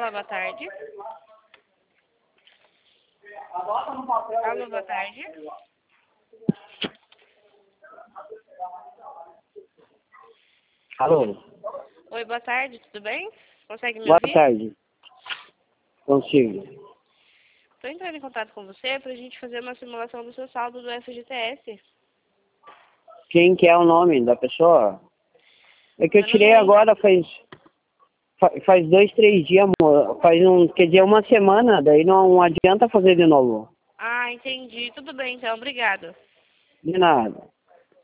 Olá, boa tarde. Alô, boa tarde. Alô? Oi, boa tarde, tudo bem? Consegue me Boa ouvir? tarde. Consigo. Estou entrando em contato com você para a gente fazer uma simulação do seu saldo do FGTS. Quem que é o nome da pessoa? É que eu Meu nome tirei é... agora faz 2, 3 dias, amor. Quer dizer, uma semana, daí não adianta fazer de novo. Ah, entendi. Tudo bem, então. Obrigado. De nada.